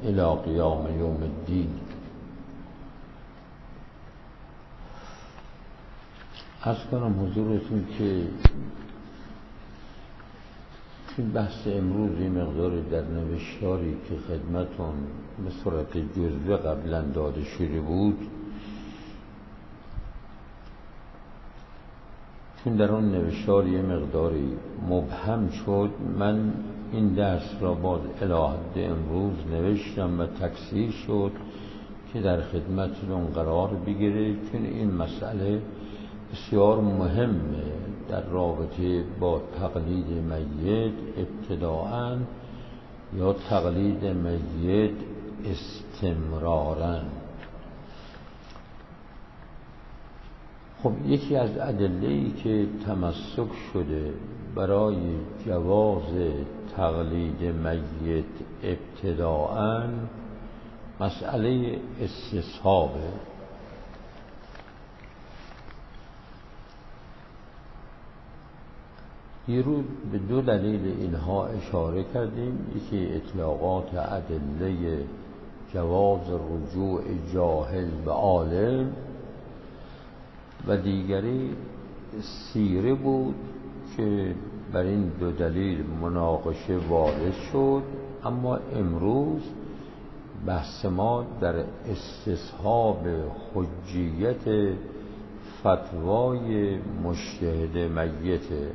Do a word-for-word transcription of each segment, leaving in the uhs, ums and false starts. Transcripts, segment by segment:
الی قیام یوم الدین. عرض کنم حضورتون که این بحث امروز این مقدار در نوشتاری که خدمتون به صورت جزوه قبلا داده شده بود، چون در آن نوشتار یه مقداری مبهم شد، من این درس را باز الی حد امروز نوشتم و تکثیر شد که در خدمتتون قرار بگیره، چون این مسئله بسیار مهمه در رابطه با تقلید میت ابتداءً یا تقلید میت استمراراً. خب یکی از ادله‌ای که تمسک شده برای جواز تقلید میت ابتداءً مسئله استصحابه. یه رو به دو دلیل اینها اشاره کردیم، یکی اطلاقات ادله جواز رجوع جاهل به عالم و دیگری سیره بود که بر این دو دلیل مناقشه وارد شد. اما امروز بحث ما در استصحاب حجیت فتوای مجتهد میته.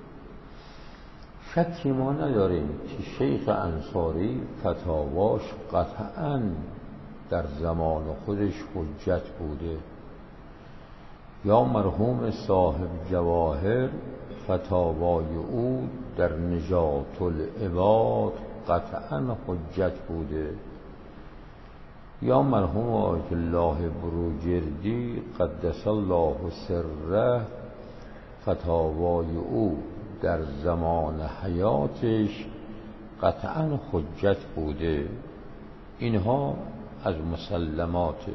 شکی ما نداریم که شیخ انصاری فتاواش قطعاً در زمان خودش حجت بوده، یا مرحوم صاحب جواهر فتاوای او در نجات العباد قطعاً حجت بوده، یا مرحوم آیت الله بروجردی قدس الله سره فتاوای او در زمان حیاتش قطعاً حجت بوده. اینها از مسلماته.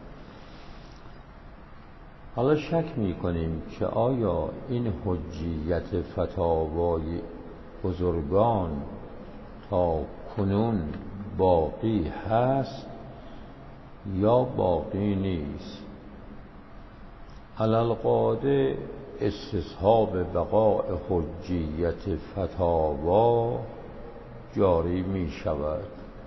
حالا شک می کنیم که آیا این حجیت فتاوای بزرگان تا کنون باقی هست یا باقی نیست. علی القاعده استصحاب بقاء حجیت فتاوا جاری می شود،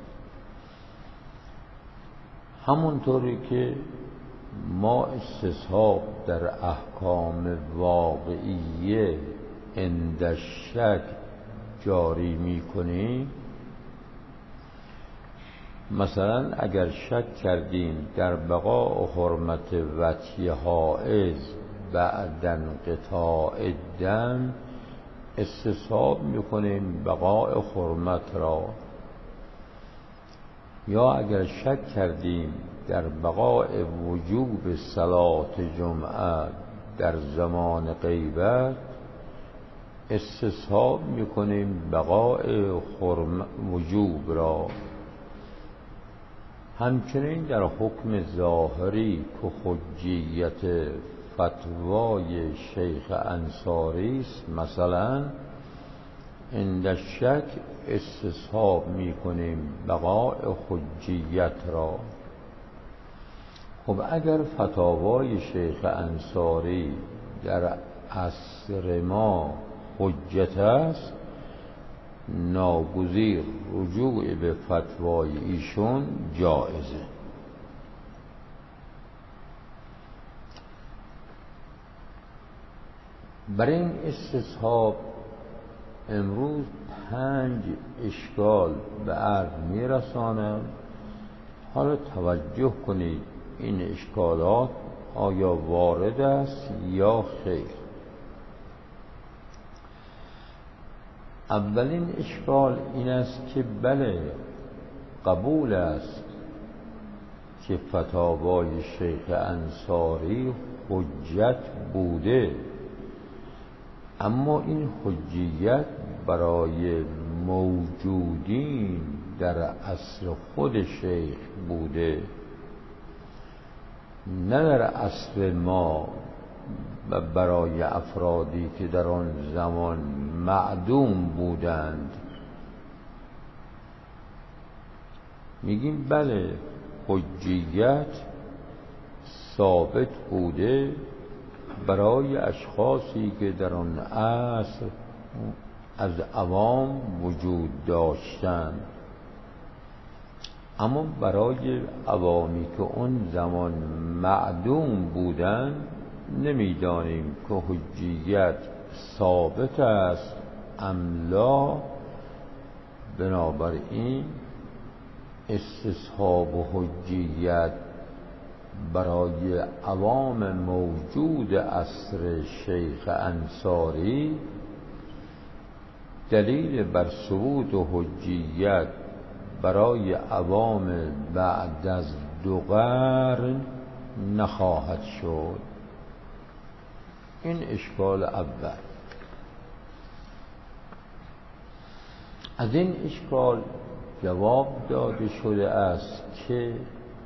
همونطوری که ما استصحاب در احکام واقعیه عند شک جاری می کنیم. مثلا اگر شک کردیم در بقاء حرمت وطی حائض بعد انقطاع الدم، استصحاب میکنیم بقاء حرمت را. یا اگر شک کردیم در بقاء وجوب صلات جمعه در زمان غیبت، استصحاب میکنیم بقاء وجوب را. همچنین در حکم ظاهری که حجیت فتوای شیخ انصاری است، مثلا عند شک استصحاب میکنیم بقاء حجیت را. خب اگر فتاوای شیخ انصاری در عصر ما حجت است، ناگزیر رجوع به فتوای ایشون جایزه. برای این استصحاب امروز پنج اشکال به عرض میرسانم. حالا توجه کنید این اشکالات آیا وارد است یا خیر. اولین اشکال این است که بله، قبول است که فتاوای شیخ انصاری حجت بوده، اما این حجیت برای موجودین در عصر خود شیخ بوده، نه در عصر ما و برای افرادی که در آن زمان معدوم بودند. میگیم بله حجیت ثابت بوده برای اشخاصی که در آن عصر از عوام وجود داشتند، اما برای عوامی که اون زمان معدوم بودند نمیدانیم که حجیت ثابت است ام لا. بنابراین استصحاب حجیت برای عوام موجود عصر شیخ انصاری دلیل بر ثبوت حجیت برای عوام بعد از دو قرن نخواهد شد. این اشکال اول. از این اشکال جواب داده شده است که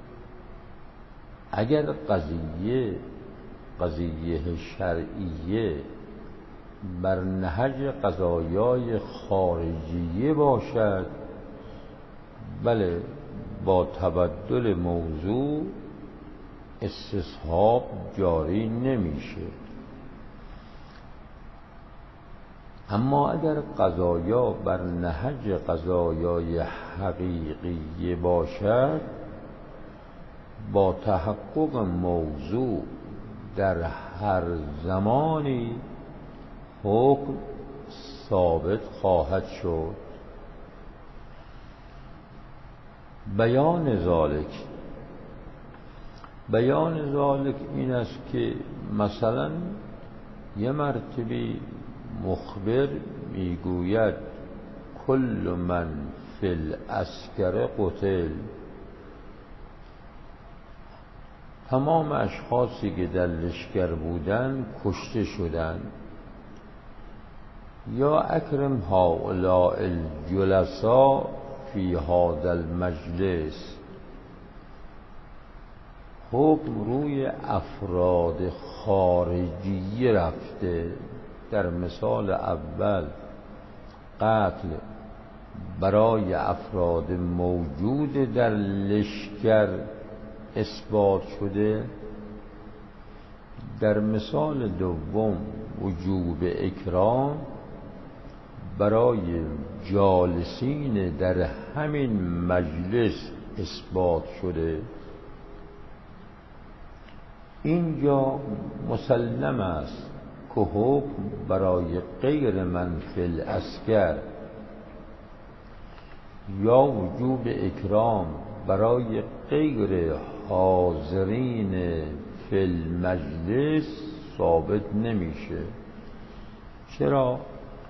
اگر قضیه قضیه شرعیه بر نهج قضایای خارجیه باشد، بله با تبدل موضوع استصحاب جاری نمیشه. اما اگر قضایا بر نهج قضایای حقیقی باشد، با تحقق موضوع در هر زمانی حکم ثابت خواهد شد. بیان ذالک بیان ذالک این است که مثلا یه مرتبه مخبر میگوید کل من فی العسکر قتل، تمام اشخاصی که در لشکر بودند کشته شدند. یا اکرم هؤلاء الجلساء فی هذا المجلس، حکم روی افراد خارجی رفته. در مثال اول قتل برای افراد موجود در لشکر اثبات شده، در مثال دوم وجوب اکرام برای جالسین در همین مجلس اثبات شده. اینجا مسلم است که حکم برای غیر من فی العسکر یا وجوب اکرام برای غیر حاضرین فی المجلس ثابت نمیشه. چرا؟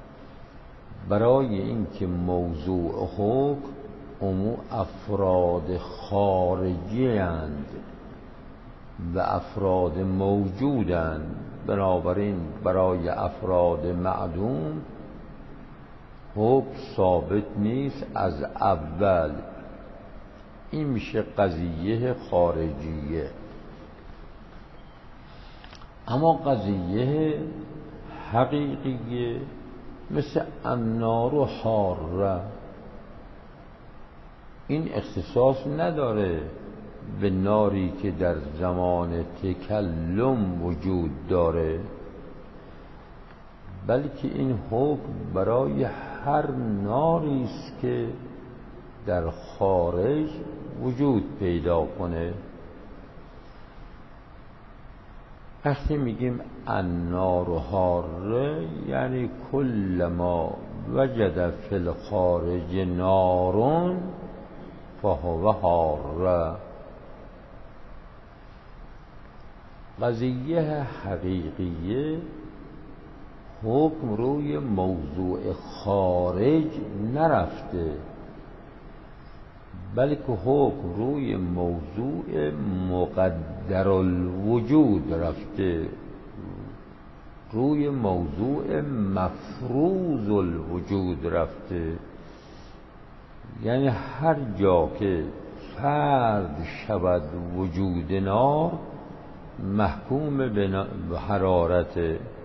برای اینکه موضوع حکم امو افراد خارجی اند و افراد موجودند. بنابراین برای افراد معدوم حکم ثابت نیست از اول. این میشه قضیه خارجیه. اما قضیه حقیقیه مثل النار و حاره، این اختصاص نداره به ناری که در زمان تکلم وجود داره، بلکه این حکم برای هر ناری است که در خارج وجود پیدا کنه. وقتی میگیم النار حاره یعنی کل ما وجد فی الخارج نارون فهو حاره. قضیه حقیقیه حکم روی موضوع خارج نرفته، بلکه حکم روی موضوع مقدر الوجود رفته، روی موضوع مفروض الوجود رفته. یعنی هر جا که فرد شود وجود نار محکوم به حرارت.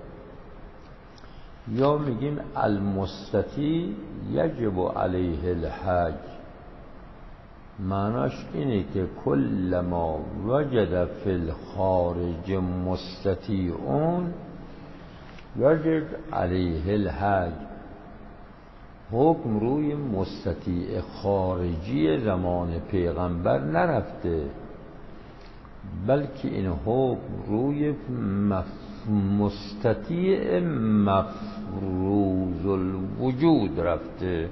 یا میگیم المستطیع یجب علیه الحج، معناش اینه که کل ما وجد فی الخارج مستطیعون وجد علیه الحج. حکم روی مستطیع خارجی زمان پیغمبر نرفته، بلکه این حکم روی مستطیع مفروض الوجود رفته.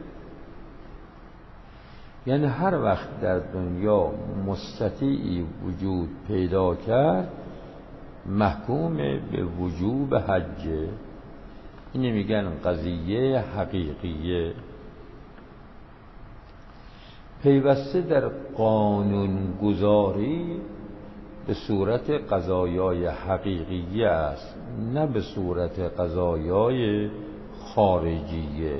یعنی هر وقت در دنیا مستطیعی وجود پیدا کرد محکوم به وجوب حجه. اینه میگن قضیه حقیقیه. پیوسته در قانون گذاری به صورت قضایای حقیقیه است، نه به صورت قضایای خارجیه.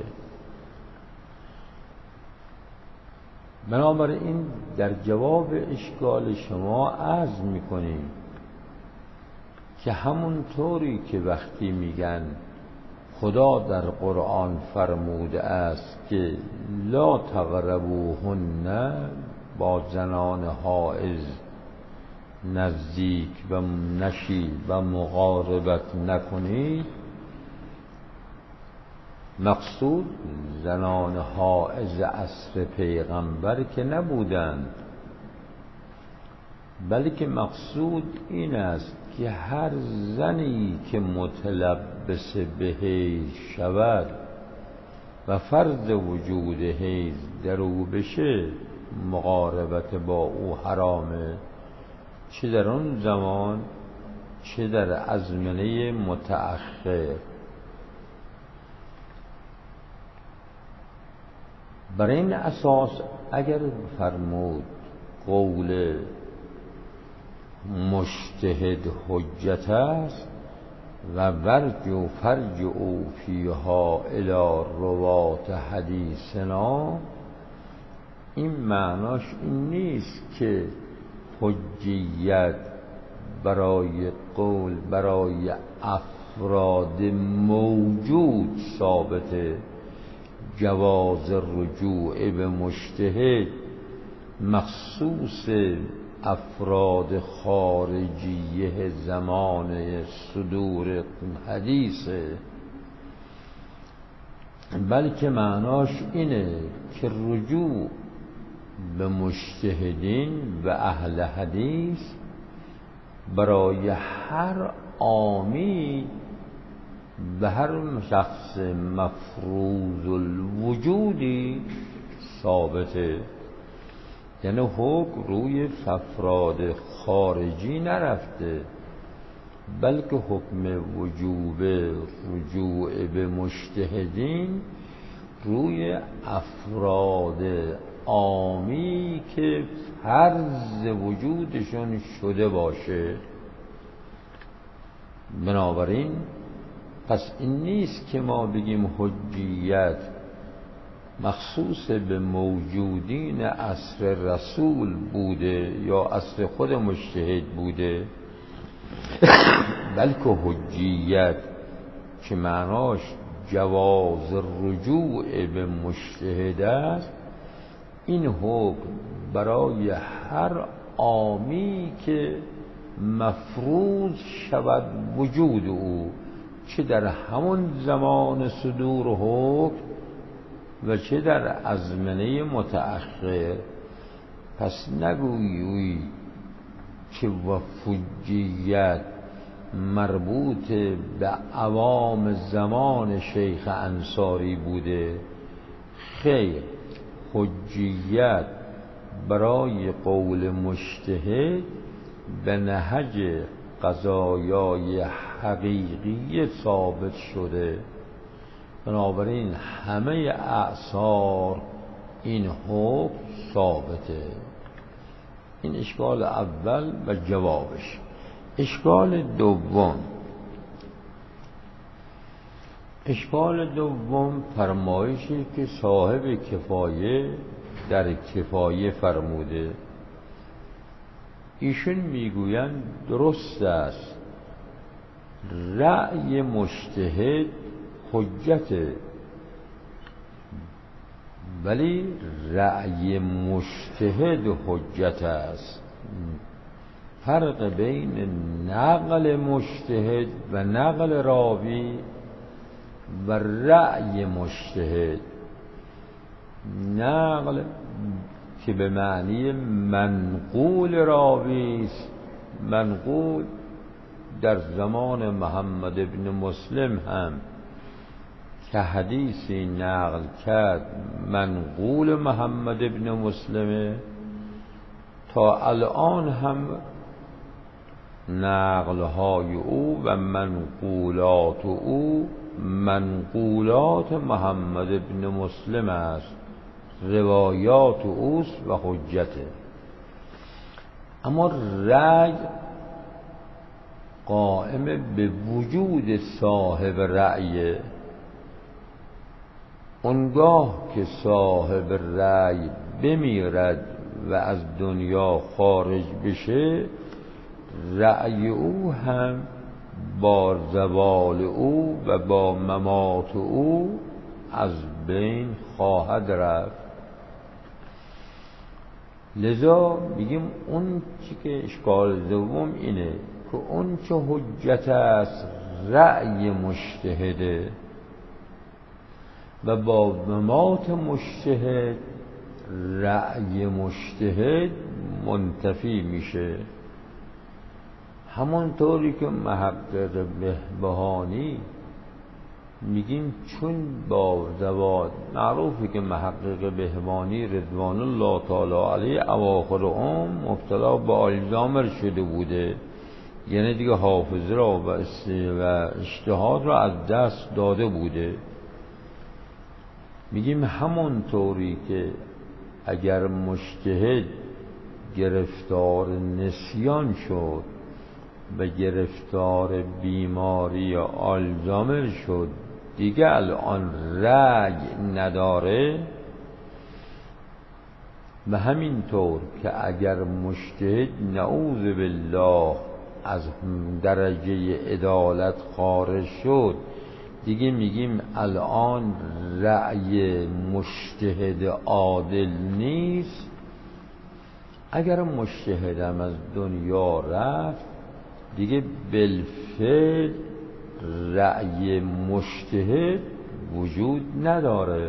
بنابراین در جواب اشکال شما عرض میکنیم که همون طوری که وقتی میگن خدا در قرآن فرموده است که لا تقربوهن، با زنان حائض نزدیک و نشید و مقاربت نکنید، مقصود زنان حائض عصر پیغمبر که نبودند، بلکه مقصود این است که هر زنی که متلبس به حیض شود و فرض وجود حیض در او بشه مقاربت با او حرامه، چه در اون زمان چه در ازمنه متأخر. بر این اساس اگر فرمود قول مجتهد حجت است و ورج و فرج او فیها الی روات حدیثنا، این معناش این نیست که حجیت برای قول برای افراد موجود ثابته. جواز رجوع به مجتهد مخصوص افراد خارجیه زمان صدور حدیثه، بلکه معناش اینه که رجوع به مجتهدین و اهل حدیث برای هر عامی به هر شخص مفروض الوجودی ثابته. یعنی حکم روی افراد خارجی نرفته، بلکه حکم وجوب رجوع به مجتهدین روی افراد عامی که فرض وجودشون شده باشه. بنابراین پس این نیست که ما بگیم حجیت مخصوص به موجودین عصر رسول بوده یا عصر خود مجتهد بوده، بلکه حجیت که معناش جواز رجوع به مجتهد است، این حکم برای هر عامی که مفروض شود وجود او، چه در همون زمان صدور حکم و چه در ازمنه متأخر. پس نگویی که وفجیت مربوط به عوام زمان شیخ انصاری بوده. خیر، حجیت برای قول مجتهد به نهج قضایای حقیقی ثابت شده. بنابراین همه اعصار این حکم ثابته. این اشکال اول و جوابش. اشکال دوم اشکال دوم فرمایشی که صاحب کفایه در کفایه فرموده. ایشون میگویند درست است، رأی مجتهد حجت، ولی رأی مجتهد حجت است. فرق بین نقل مجتهد و نقل راوی و رأی مجتهد. نقل که به معنی منقول راوی است، منقول در زمان محمد ابن مسلم هم که حدیثی نقل کرد منقول محمد ابن مسلمه، تا الان هم نقلهای او و منقولات او منقولات محمد ابن مسلم است، روایات اوست و حجته. اما رأی قائم به وجود صاحب رأی. اونگاه که صاحب رأی بمیرد و از دنیا خارج بشه، رأی او هم با زوال او و با ممات او از بین خواهد رفت. لذا میگیم اون چی که اشکال دوم اینه که اون چه حجت است رأی مجتهده و با ممات مجتهد رأی مجتهد منتفی میشه. همانطوری که محقق بهبهانی میگیم چون با زوال، معروفه که محقق بهبهانی رضوان الله تعالی علیه اواخر عمر مبتلا به آلزایمر شده بوده، یعنی دیگه حافظه را و اجتهاد را از دست داده بوده. میگیم همانطوری که اگر مجتهد گرفتار نسیان شد و گرفتار بیماری آلزایمر شد، دیگه الان رأی نداره. و همینطور که اگر مجتهد نعوذ بالله از درجه عدالت خارج شد، دیگه میگیم الان رأی مجتهد عادل نیست. اگر مجتهدم از دنیا رفت، دیگه بالفعل رأی مجتهد وجود نداره.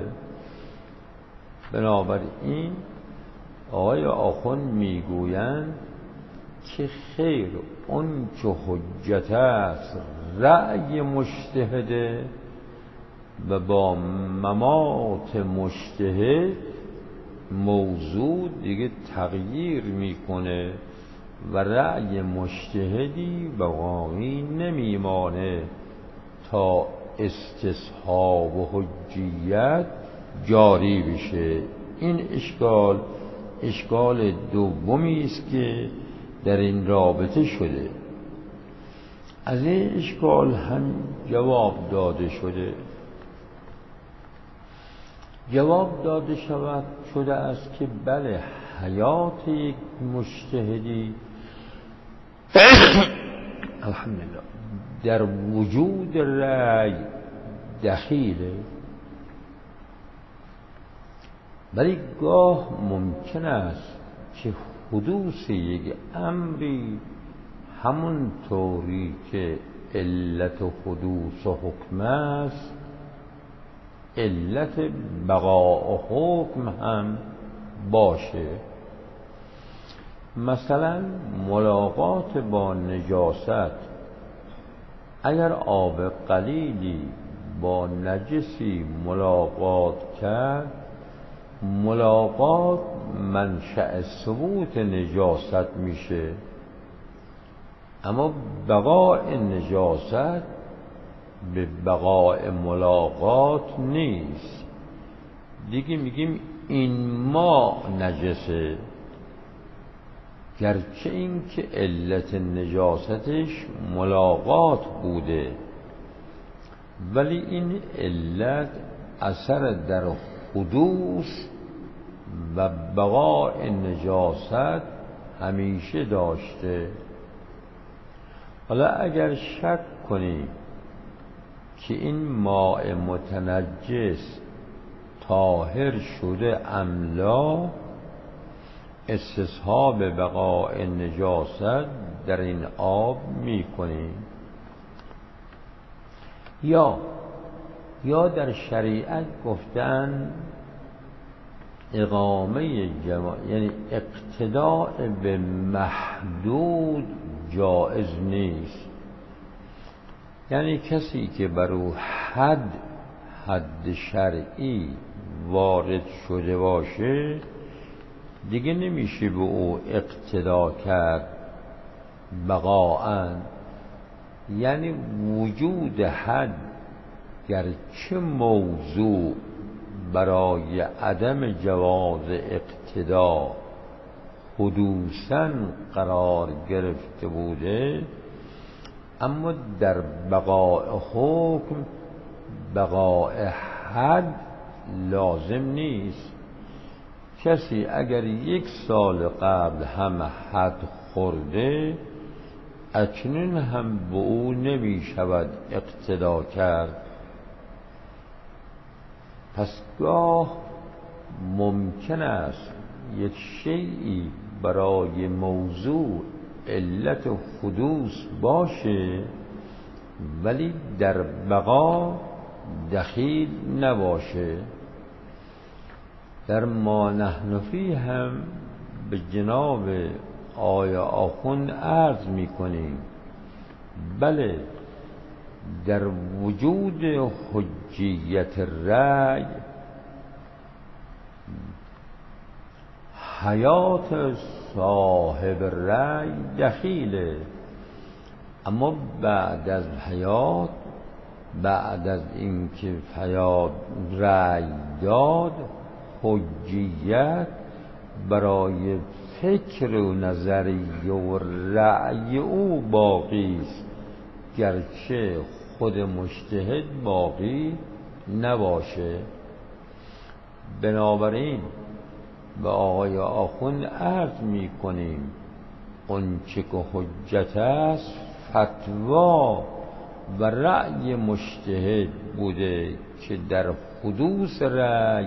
بنابراین آقای آخوند میگویند که خیر، اون چه حجت است رأی مجتهده و با ممات مجتهد موضوع دیگه تغییر میکنه و رأی مجتهدی بقایی نمیمانه تا استصحاب و حجیت جاری بشه. این اشکال اشکال دومی است که در این رابطه شده. از این اشکال هم جواب داده شده. جواب داده شود شده است که بله، حیات یک مجتهدی الحمدلله در وجود رأی دخیله، ولی گاه ممکن است که حدوث یک امری همون طوری که علت حدوث حکم است، علت بقاء حکم هم باشه. مثلا ملاقات با نجاست، اگر آب قلیلی با نجسی ملاقات کرد، ملاقات منشأ ثبوت نجاست میشه، اما بقاء نجاست به بقاء ملاقات نیست. دیگه میگیم این ما نجسه، گرچه این که علت نجاستش ملاقات بوده، ولی این علت اثر در حدوث و بقاء نجاست همیشه داشته. حالا اگر شک کنی که این ماء متنجس طاهر شده املا استصحاب بقاء نجاست در این آب میکنیم. یا یا در شریعت گفتن اقامه جماع یعنی اقتداء به محدود جائز نیست. یعنی کسی که بر او حد حد شرعی وارد شده باشه دیگه نمیشه به او اقتدا کرد بقاءً. یعنی وجود حد گرچه موضوع برای عدم جواز اقتدا حدوثاً قرار گرفته بوده، اما در بقاء حکم بقاء حد لازم نیست. کسی اگر یک سال قبل هم حد خورده اکنون هم به او نمی شود اقتدا کرد. پس گاه ممکن است یک شیئی برای موضوع علت حدوث باشه ولی در بقا دخیل نباشه. در ما نحن فیه هم به جناب آقای آخوند عرض میکنیم بله در وجود حجیت رأی حیات صاحب رأی دخیله، اما بعد از حیات بعد از اینکه حیات رأی داد حجیت برای فکر و نظریه و رأی او باقی است، گرچه خود مجتهد باقی نباشه. بنابراین به آقای آخوند عرض می کنیم اون چه که حجت است فتوا و رأی مجتهد بوده که در حدوث رأی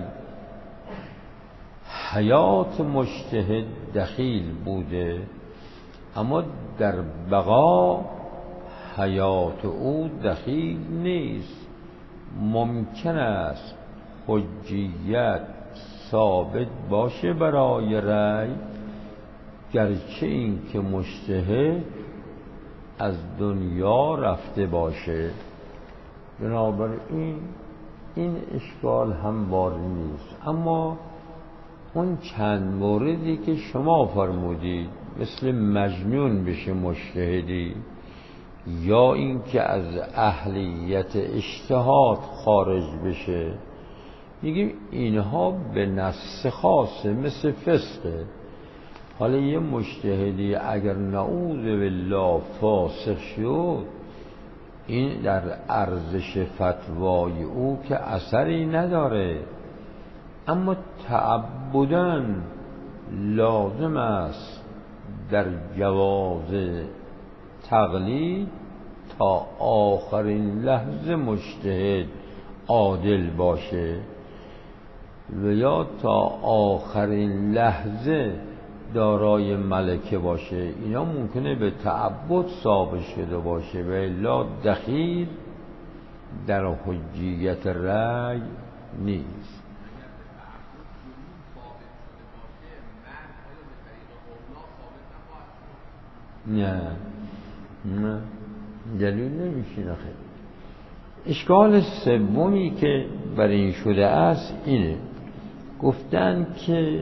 حیات مجتهد دخیل بوده، اما در بقا حیات او دخیل نیست. ممکن است حجیت ثابت باشه برای رأی، گرچه این که مجتهد از دنیا رفته باشه. بنابراین این اشکال هم وارد نیست. اما اون چند موردی که شما فرمودید مثل مجنون بشه مجتهدی یا این که از اهلیت اجتهاد خارج بشه، میگیم اینها به نص خاصه مثل فسقه. حالا یه مجتهدی اگر نعوذ بالله فاسق شد این در ارزش فتوای او که اثری نداره، اما تعبداً لازم است در جواز تقلید تا آخرین لحظه مجتهد عادل باشه و یا تا آخرین لحظه دارای ملکه باشه. اینا ممکنه به تعبد ثابت شده باشه و الا دخیل در حجیت رأی نیست. نه نه دلیل نمیشه. نخیر. اشکال سومی که بر این شده است اینه، گفتن که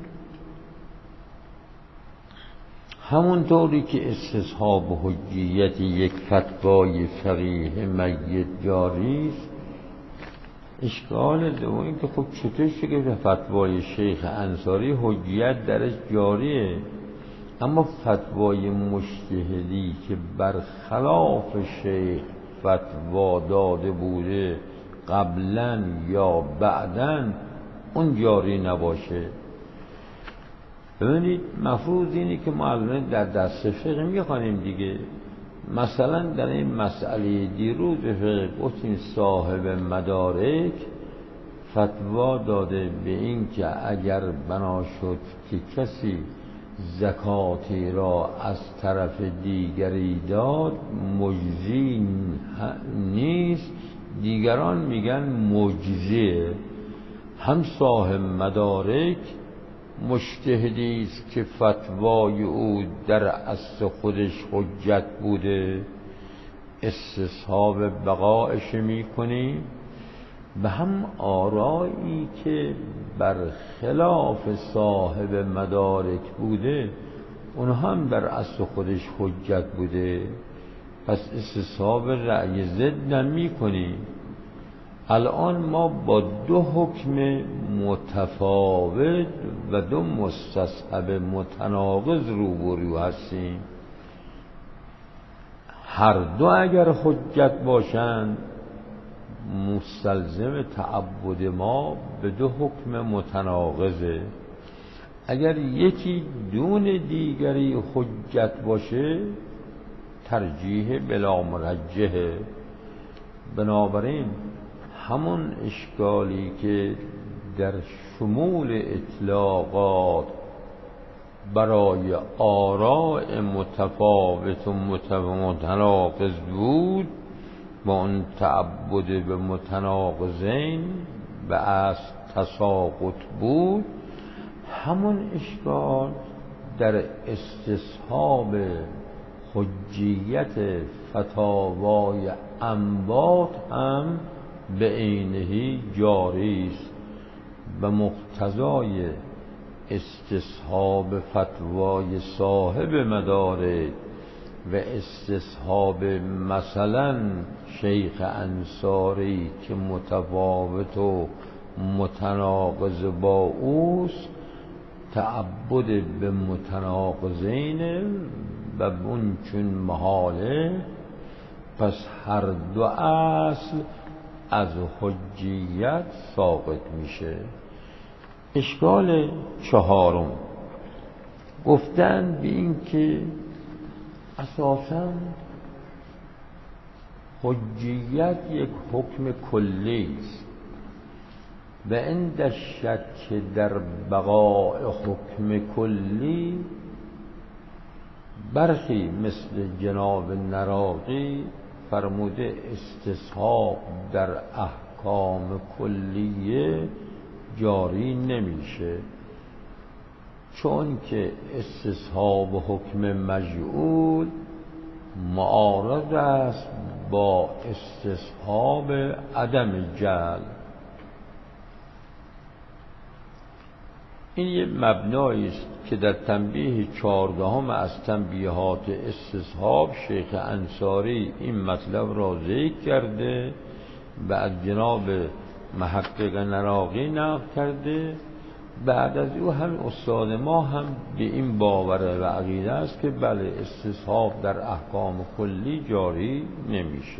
همونطوری که استصحاب حجیت یک فتوای فقیه میت جاری است، اشکال دومی که خب چطور شده که فتوای شیخ انصاری حجیت درش جاریه، اما فتوای مجتهدی که برخلاف شیخ فتوا داده بوده قبلا یا بعدا اون جاری نباشه. ببینید مفروض اینه که ما الان در دست فقه میخوانیم دیگه. مثلا در این مسئله دیروز فقه گفتیم صاحب مدارک فتوا داده به این که اگر بنا شد که کسی زکاتی را از طرف دیگری داد مجزی نیست، دیگران میگن مجزیه. هم صاحب مدارک مجتهدی است که فتوای او در اصل خودش حجت بوده، استصحاب بقایش میکنیم، به هم آرایی که بر خلاف صاحب مدارک بوده اونها هم در اصل خودش حجت بوده، پس استصحاب رأی ضد نمی کنیم. الان ما با دو حکم متفاوت و دو مستصحب متناقض روبرو هستیم. هر دو اگر حجت باشند مستلزم تعبد ما به دو حکم متناقضه. اگر یکی دون دیگری حجت باشه ترجیح بلا مرجحه. بنابراین همون اشکالی که در شمول اطلاقات برای آراء متفاوت و متناقض بود با اون تعبد به متناقضین به اصل تساقط بود، همون اشکال در استصحاب حجیت فتاوای انباط هم به عینه جاری است و مقتضای استصحاب فتوای صاحب مدارک و استصحاب مثلا شیخ انصاری که متفاوت و متناقض با اوست تعبد به متناقضین و اون چون محاله، پس هر دو اصل از حجیت ساقط میشه. اشکال چهارم گفتن به این که اساساً حجیت یک حکم کلی است و عند شک در بقاء حکم کلی برخی مثل جناب نراقی فرموده استصحاب در احکام کلیه جاری نمیشه، چون که استصحاب حکم مجعول معارض است با استصحاب عدم جعل. این یه مبنایی است که در تنبیه چهاردهم از تنبیهات استصحاب شیخ انصاری این مطلب را ذکر کرده و از جناب محقق نراقی نقل کرده. بعد از او هم استاد ما هم به این باور و عقیده است که بله استصحاب در احکام کلی جاری نمیشه.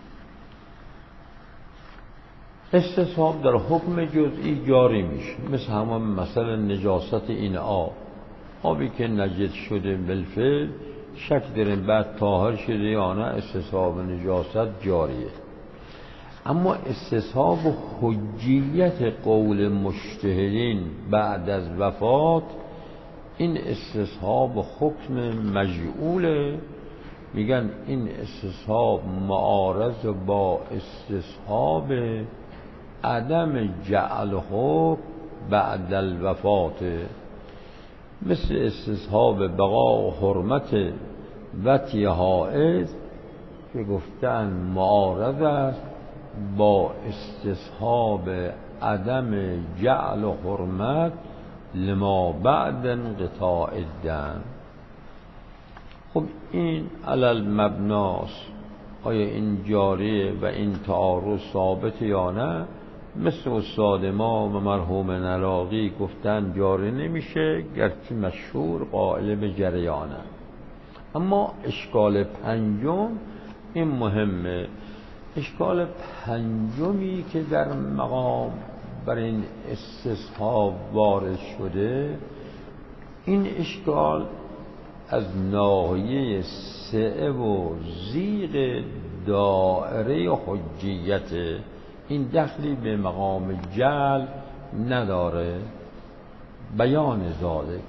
استصحاب در حکم جزئی جاری میشه، مثل همون مثلا نجاست این آب آبی که نجس شده بالفعل شک داریم بعد طاهر شده یا نه، استصحاب نجاست جاریه. اما استصحاب حجیت قول مجتهدین بعد از وفات این استصحاب حکم مجعوله، میگن این استصحاب معارض با استصحاب عدم جعل حکم بعد الوفات، مثل استصحاب بقا و حرمت وطی حائض که گفتن معارض است با استصحاب عدم جعل و حرمت لما بعد انقطاع الدم. خب این علل مبناست، آیا این جاریه و این تعارض ثابت یا نه؟ مثل استاد ما و مرحوم نراقی گفتن جاری نمیشه، گرچه مشهور قائل به جریانه. اما اشکال پنجم این مهمه، اشکال پنجمی که در مقام بر این استصحاب وارد شده، این اشکال از ناحیه سعه و زیغ دائره حجیت، این دخلی به مقام جعل نداره. بیان ذالک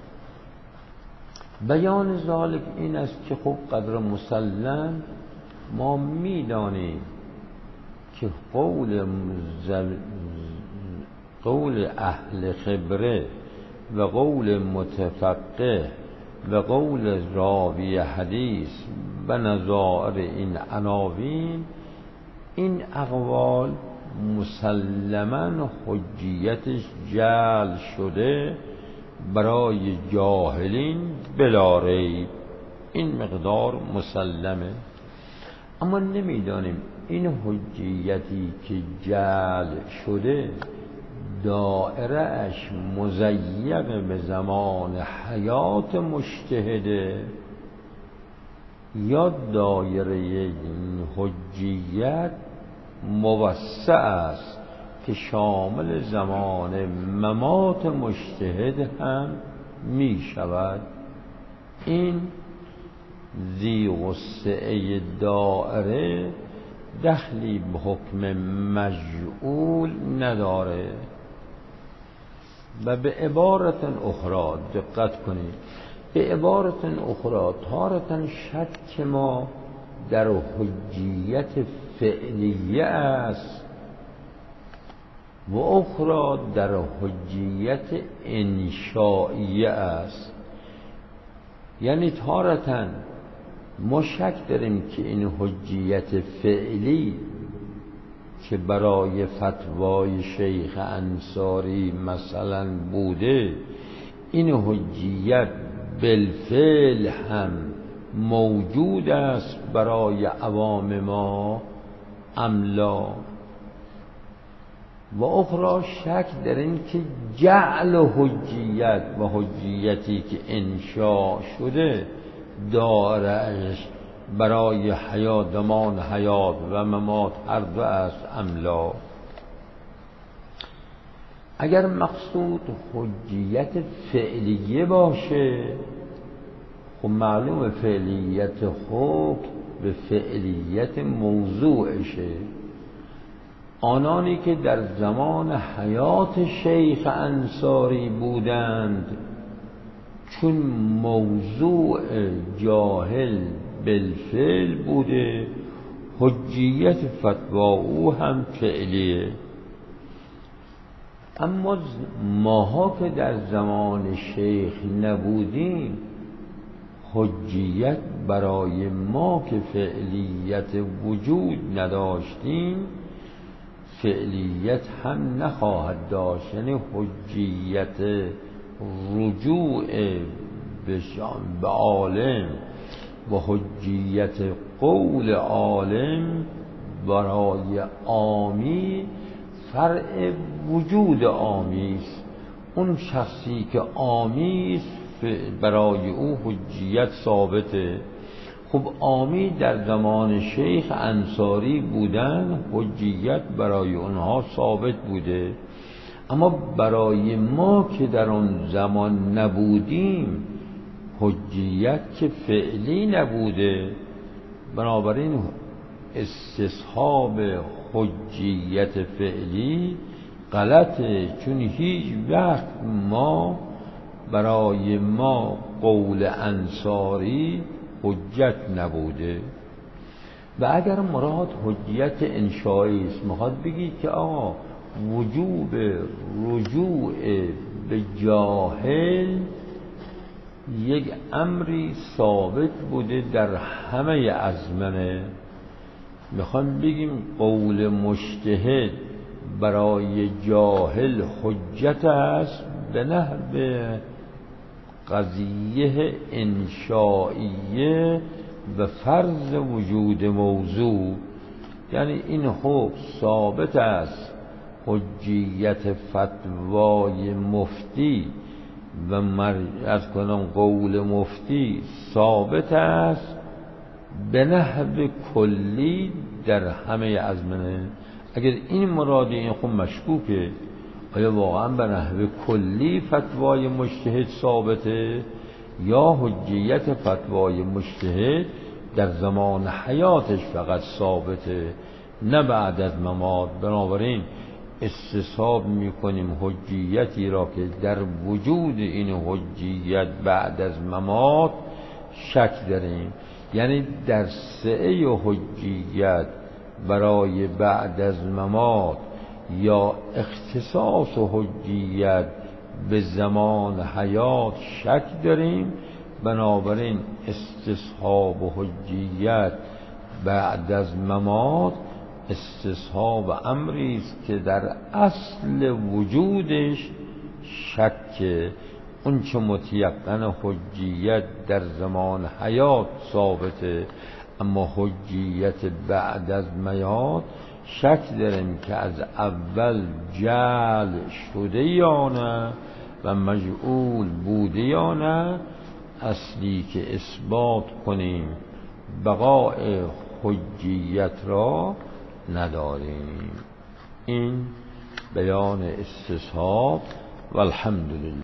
بیان ذالک این است که خب قدر مسلم ما میدانیم که قول زل... قول اهل خبره و قول متفقه و قول راوی حدیث و نظائر این عناوین، این اقوال مسلماً حجیتش جعل شده برای جاهلین بلا ریب، این مقدار مسلمه. اما نمیدانیم این حجیتی که جعل شده دائره اش مضیق به زمان حیات مجتهده یا دایره این حجیت موسع است که شامل زمان ممات مجتهد هم می شود. این ذی وسعه دائره دخلی به حکم مجعول نداره. و به عبارت اخرى دقت کنید، به عبارت اخرى تارة شک ما در حجیت فعلیه است و اخرى در حجیت انشائیه است. یعنی تارة ما شک داریم که این حجیت فعلی که برای فتوای شیخ انصاری مثلا بوده، این حجیت بالفعل هم موجود است برای عوام ما املا. و اخرى شک در این که جعل حجیت و حجیتی که انشاء شده دارش برای حیات زمان حیات و ممات هر دو است املا. اگر مقصود حجیت فعلیه باشه، خب معلوم فعلیت حکم به فعلیت موضوعشه. آنانی که در زمان حیات شیخ انصاری بودند، چون موضوع جاهل بالفعل بوده، حجیت فتوا او هم فعلیه. اما ماها که در زمان شیخ نبودیم، حجیت برای ما که فعلیت وجود نداشتیم فعلیت هم نخواهد داشت. یعنی حجیت رجوع به عالم و حجیت قول عالم برای عامی فرع وجود عامی است. اون شخصی که عامی است برای او حجیت ثابته. خب عامی در زمان شیخ انصاری بودن، حجیت برای اونها ثابت بوده. اما برای ما که در آن زمان نبودیم حجیت که فعلی نبوده، بنابراین استصحاب حجیت فعلی غلطه، چون هیچ وقت ما برای ما قول انصاری حجت نبوده. و اگر مراد حجیت انشایی است، میخواد بگی که آقا وجوب رجوع به جاهل یک امری ثابت بوده در همه ازمنه. میخوام بگیم قول مجتهد برای جاهل حجت است به نحو قضیه انشائیه و فرض وجود موضوع. یعنی این حکم ثابت است، حجیت فتوای مفتی و از کنم قول مفتی ثابت است به نحو کلی در همه ازمنه. اگر این مرادی این خب مشکوکه، آیا واقعا به نحو کلی فتوای مجتهد ثابته یا حجیت فتوای مجتهد در زمان حیاتش فقط ثابته؟ نه بعد از ممات. بنابراین استصحاب میکنیم حجیتی را که در وجود این حجیت بعد از ممات شک داریم، یعنی در سعه حجیت برای بعد از ممات یا اختصاص حجیت به زمان حیات شک داریم. بنابراین استصحاب حجیت بعد از ممات استصحاب امری است که در اصل وجودش شک. اون چه متیقن حجیت در زمان حیات ثابته، اما حجیت بعد از میات شک داریم که از اول جعل شده یا نه و مجعول بوده یا نه. اصلی که اثبات کنیم بقاء حجیت را نداریم. این بیان استصحاب و الحمدلله.